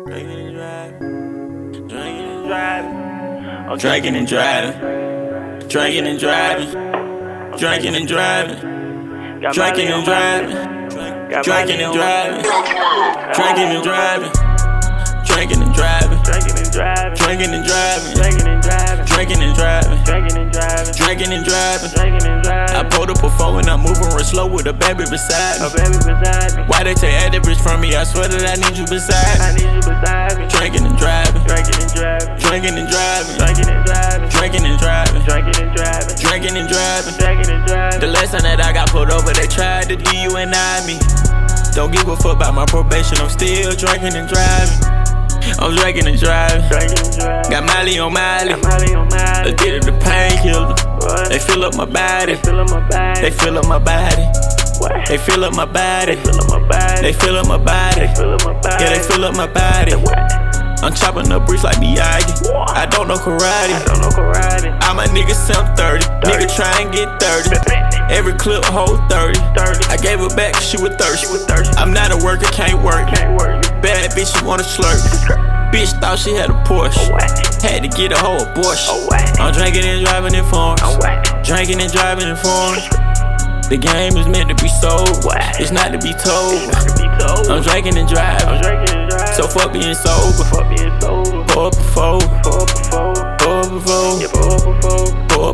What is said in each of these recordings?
Drinking and driving. Drinking and driving. I'm drinking and driving. Drinking and driving. Drinking and driving. Drinking and driving. Drinking and driving. Drinking and driving. Drinking and driving. Drinking and driving. Drinking and driving. Drinking and driving. Drinking and driving. Drinking and driving. Drinking and driving. Drinking and driving. I pulled up a phone and I'm moving real slow with a baby beside me. A baby beside me. Why they take that bitch from me? I swear that I need you beside me. I need you beside me. Drinking and driving. Drinking and driving. Drinking and driving. Drinking and driving. Drinking and driving. Drinking and driving. Drinking and driving. Drinking and driving. The last time that I got pulled over, they tried to DUI me. Don't give a fuck about my probation. I'm still drinking and driving. I'm drinking and driving. Got Miley on Miley. Addicted to painkiller. They fill up my body. They fill up my body. They fill up my body. They fill up my body. Yeah, they fill up my body. I'm chopping up bricks like Miyagi. I don't know karate. All my niggas sound 30. Nigga try and get 30. Every clip hold 30. I gave her back cause she was thirsty. I'm not a worker, can't work. Bad bitch, she wanna slurp. Bitch thought she had a Porsche. Had to get a whole abortion. I'm drinking and driving in foreigns. Drinking and driving in foreigns. The game is meant to be sold. It's not to be told. I'm drinking and driving. So fuck being sober. Pour up a four. Pour up a four. Pour up a four. Pour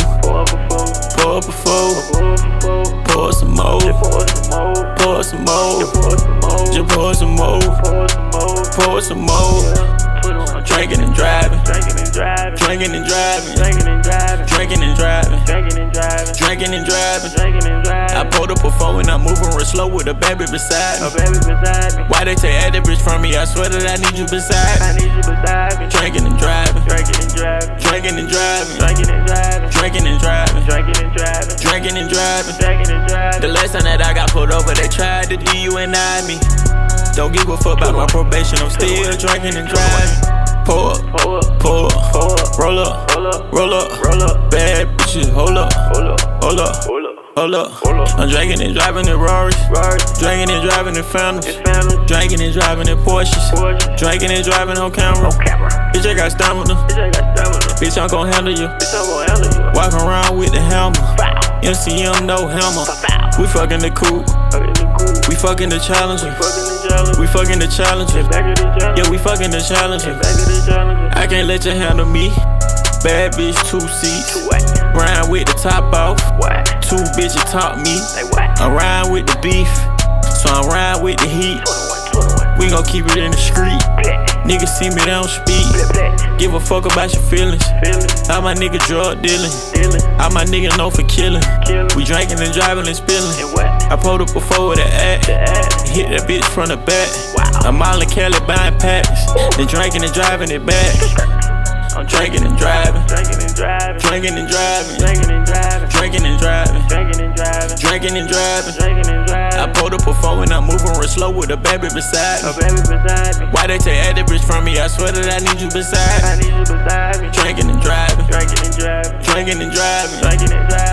up a four. Pour some more. Pour some more. Just pour some more. Pour some more. Drinking and driving. Drinking and driving. Drinking and driving. Drinking and driving. Drinking and driving. I pulled up a phone and I'm moving real slow with a baby beside me. Why they take that bitch from me? I swear that I need you beside me. Drinking and driving. Drinking and driving. Drinking and driving. Drinking and driving. Drinking and driving. The last time that I got pulled over, they tried to DUI me. Don't give a fuck about my probation. I'm still drinking and driving. Pull up, pull up, roll up, roll up, bad bitches, hold up, hold up, hold up. I'm drinking and driving in Rarries, drinking and driving in Phantoms, drinking and driving in Porsches, drinking and driving on camera. Bitch, I got stamina. Bitch, I'm gon' handle you. Walking around with the hammer. MCM, no hammer. We fucking the coupe. We fucking the Challenger. We fucking the Challenger. Yeah, we fucking the Challenger. I can't let you handle me. Bad bitch, 2 seats. Ride with the top off. 2 bitches top me. I'm riding with the beef. So I'm riding with the heat. We gon' keep it in the street. Niggas see me, they don't speak. Give a fuck about your feelings. All my niggas drug dealing. All my niggas known for killing. We drinking and driving and spilling. I pulled up before with an act. Hit that bitch from the back. I'm all in Cali buying packs. Then drinking and driving it back. I'm drinking and driving. Drinking and driving. Drinking and driving. Drinking and driving. Drinking and driving. Drinking and driving. I pulled up a phone and I'm moving real slow with a baby beside me. Why they take that bitch from me? I swear that I need you beside me. Drinking and driving. Drinking and driving. Drinking and driving. Drinking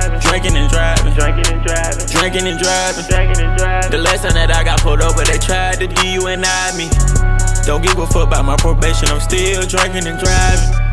and driving. Drinking and driving. The last time that I got pulled over, they tried to DUI me. Don't give a fuck about my probation. I'm still drinking and driving.